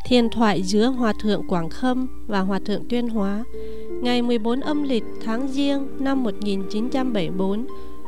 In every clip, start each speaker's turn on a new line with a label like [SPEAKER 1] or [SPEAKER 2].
[SPEAKER 1] Thiền thoại giữa Hòa thượng Quảng Khâm và Hòa thượng Tuyên Hóa ngày 14 âm lịch tháng Giêng năm 1974.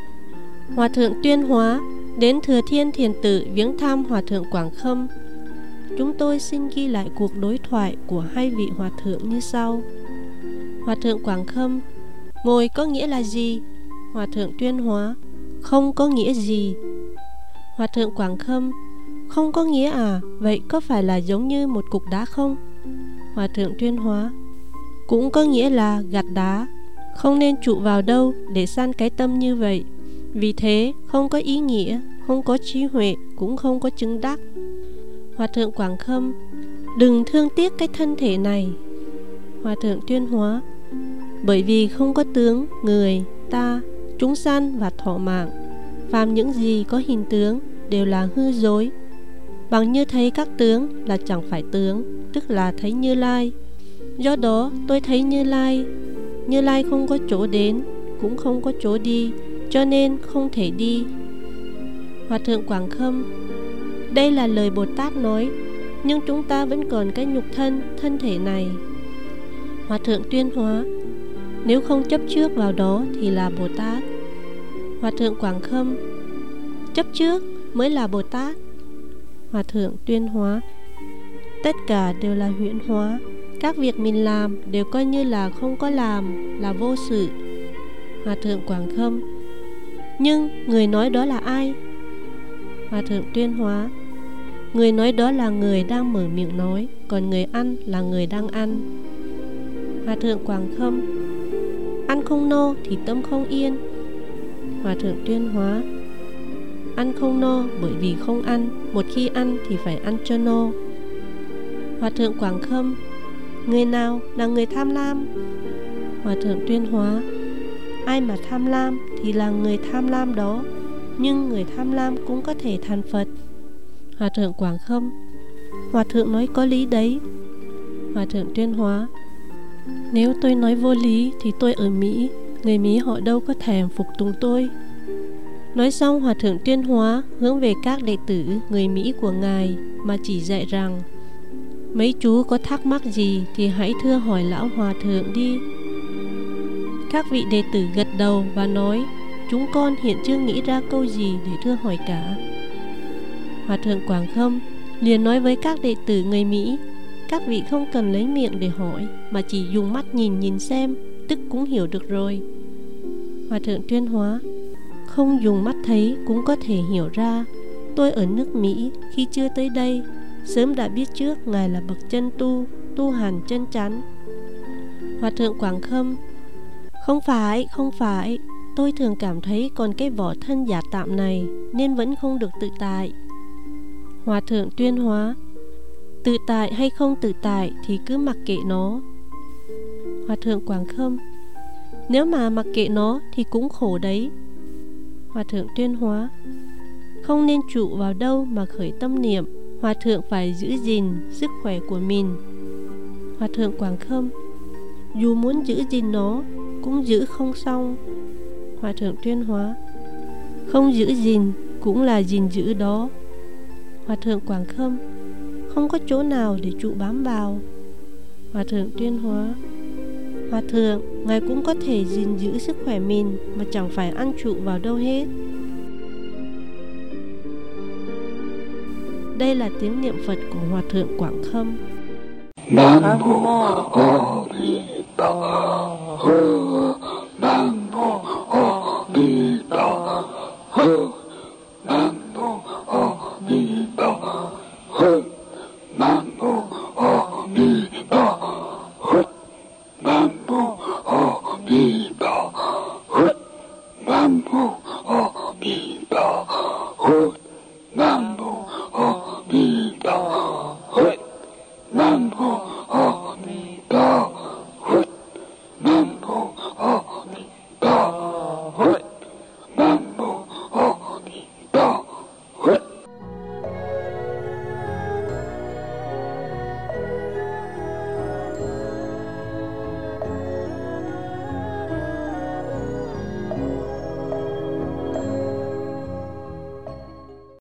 [SPEAKER 1] Hòa thượng Tuyên Hóa đến Thừa Thiên Thiền Tự viếng thăm Hòa thượng Quảng Khâm. Chúng tôi xin ghi lại cuộc đối thoại của hai vị hòa thượng như sau. Hòa thượng Quảng Khâm: ngồi có nghĩa là gì? Hòa thượng Tuyên Hóa: không có nghĩa gì. Hòa thượng Quảng Khâm: không có nghĩa à? Vậy có phải là giống như một cục đá không? Hòa thượng Tuyên Hóa: cũng có nghĩa là gạt đá, không nên trụ vào đâu để săn cái tâm như vậy. Vì thế không có ý nghĩa, không có trí huệ, cũng không có chứng đắc. Hòa thượng Quảng Khâm: đừng thương tiếc cái thân thể này. Hòa thượng Tuyên Hóa: bởi vì không có tướng, người, ta, chúng sanh và thọ mạng. Phàm những gì có hình tướng đều là hư dối. Bằng như thấy các tướng là chẳng phải tướng, tức là thấy Như Lai. Do đó tôi thấy Như Lai. Như Lai không có chỗ đến, cũng không có chỗ đi, cho nên không thể đi. Hòa thượng Quảng Khâm: đây là lời Bồ Tát nói, nhưng chúng ta vẫn còn cái nhục thân, thân thể này. Hòa thượng Tuyên Hóa: nếu không chấp trước vào đó thì là Bồ Tát. Hòa thượng Quảng Khâm: chấp trước mới là Bồ Tát. Hòa thượng Tuyên Hóa: tất cả đều là huyễn hóa. Các việc mình làm đều coi như là không có làm, là vô sự. Hòa thượng Quảng Khâm: nhưng người nói đó là ai? Hòa thượng Tuyên Hóa: người nói đó là người đang mở miệng nói, còn người ăn là người đang ăn. Hòa thượng Quảng Khâm: ăn không no thì tâm không yên. Hòa thượng Tuyên Hóa: ăn không no bởi vì không ăn, một khi ăn thì phải ăn cho no. Hòa thượng Quảng Khâm: người nào là người tham lam? Hòa thượng Tuyên Hóa: ai mà tham lam thì là người tham lam đó, nhưng người tham lam cũng có thể thành Phật. Hòa thượng Quảng Khâm: hòa thượng nói có lý đấy. Hòa thượng Tuyên Hóa: nếu tôi nói vô lý thì tôi ở Mỹ, người Mỹ họ đâu có thèm phục tùng tôi. Nói xong, Hòa thượng Tuyên Hóa hướng về các đệ tử người Mỹ của Ngài mà chỉ dạy rằng: mấy chú có thắc mắc gì thì hãy thưa hỏi lão Hòa thượng đi. Các vị đệ tử gật đầu và nói: chúng con hiện chưa nghĩ ra câu gì để thưa hỏi cả. Hòa thượng Quảng Khâm liền nói với các đệ tử người Mỹ: các vị không cần lấy miệng để hỏi, mà chỉ dùng mắt nhìn xem, tức cũng hiểu được rồi. Hòa thượng Tuyên Hóa: không dùng mắt thấy cũng có thể hiểu ra. Tôi ở nước Mỹ, khi chưa tới đây, sớm đã biết trước Ngài là bậc chân tu hành chân chắn. Hòa thượng Quảng Khâm: không phải, tôi thường cảm thấy còn cái vỏ thân giả tạm này nên vẫn không được tự tại. Hòa thượng Tuyên Hóa: tự tại hay không tự tại thì cứ mặc kệ nó. Hòa thượng Quảng Khâm: nếu mà mặc kệ nó thì cũng khổ đấy. Hòa thượng Tuyên Hóa: không nên trụ vào đâu mà khởi tâm niệm. Hòa thượng phải giữ gìn sức khỏe của mình. Hòa thượng Quảng Khâm: dù muốn giữ gìn nó cũng giữ không xong. Hòa thượng Tuyên Hóa: không giữ gìn cũng là gìn giữ đó. Hòa thượng Quảng Khâm: không có chỗ nào để trụ bám vào. Hòa thượng Tuyên Hóa: hòa thượng, Ngài cũng có thể gìn giữ sức khỏe mình mà chẳng phải ăn trụ vào đâu hết. Đây là tiếng niệm Phật của Hòa thượng Quảng Khâm.
[SPEAKER 2] Nam mô A Di Đà Phật.